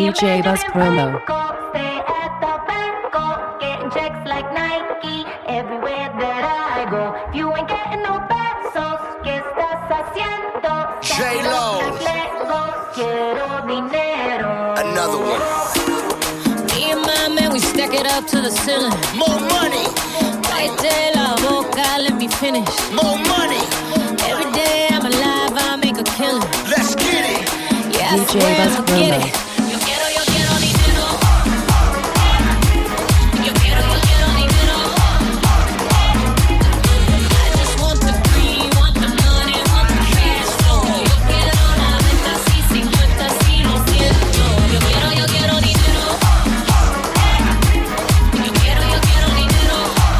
DJ Buzz promo. Stay at the bank, getting checks like Nike everywhere that I go. If you ain't getting no pesos, ¿qué estás haciendo? J-Lo. Quiero dinero. Another one. Me and my man, we stack it up to the ceiling. More money. Cállate la boca, let me finish. More money. Every day I'm alive, I make a killing. Let's get it. Yeah, I DJ swear Buzz I'ma get promo. it. Yo quiero dinero. Yo quiero dinero. I just want the green, want the money, want the cash flow. Yo quiero la venta, sí, 50, sí, lo siento. Yo quiero dinero. Yo quiero dinero.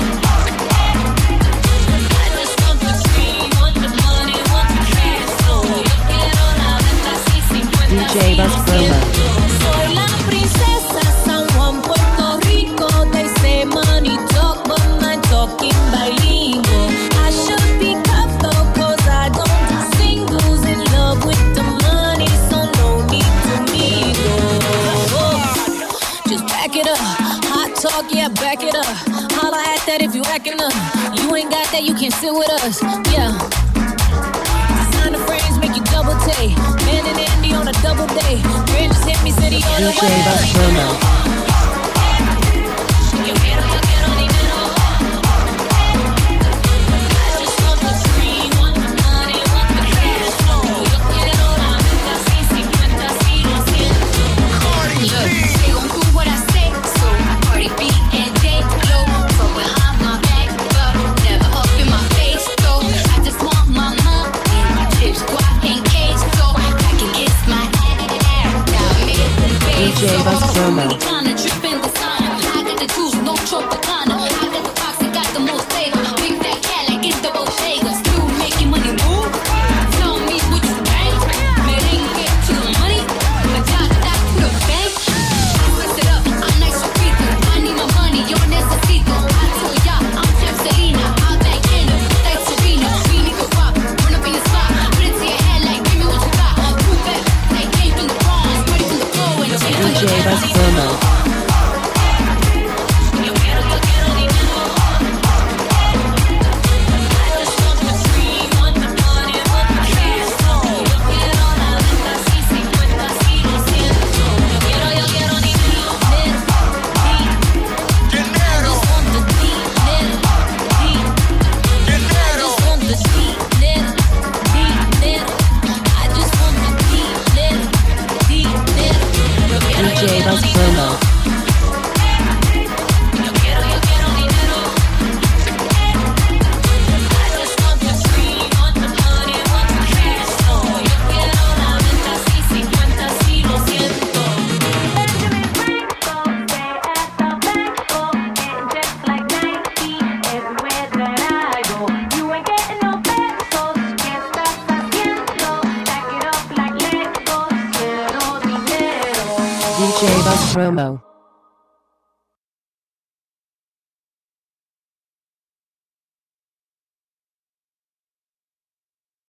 I just want the green, want the money, want the cash flow. Yo quiero la venta, sí, 50, DJ Buzz promo. Soy la princesa San Juan, Puerto Rico. They say money talk, but my talking bilingual. I should be careful, cause I don't do singles. In love with the money, so no need to mingle. Just back it up. Hot talk, yeah, back it up. Holla at that if you acting up. You ain't got that, you can't sit with us. Yeah. Designer frames make you double take. Man and Andy on a double day. Brand just hit me, city on the DJ way. Buzz promo. Yo quiero dinero. I just want the green, want the money, want the cash flow. Yo quiero la venta, sí, 50, sí, lo siento. Look, they gon' do what I say, so Cardi B and J-Lo. From behind my back, but never up in my face, though. I just want my money, my chips, guac and cage, so I can kiss my ass. Now me, DJ Buzz promo. Kinda drippin' the sun. I got the juice, no Tropicana. I got the box, I got the most flavor. Big fat cat like it's the Bottega. Still making money move. Tell me what you think. Merengue to the money. Bachata to the bank. I mess it up, I'm nice and rico. I need my money, yo necesito. I told ya, I'm Chef Selena. I'm back in it, like Serena. We need to rock, run up in your spot. Put it to your head like, give me what you got. Move back, like came from the Bronx. Ready from the floor and DJ Buzz promo. Yo quiero dinero. I just want the green, want the money, want the cash flow. Yo quiero la venta, sí, 50, sí, lo siento. Yo quiero dinero. Dinero. I just want the dinero. I just want the dinero. I just want the dinero. DJ Buzz promo. Yo quiero dinero. I just want the green, want the money, want the cash flow. Yo quiero la venta, sí, 50, sí, lo siento. Benjamin Franco, stay at the bank, getting checks like Nike everywhere that I go. You ain't getting no pesos, ¿qué estás haciendo? Back it up like Legos, quiero dinero. DJ Buzz promo.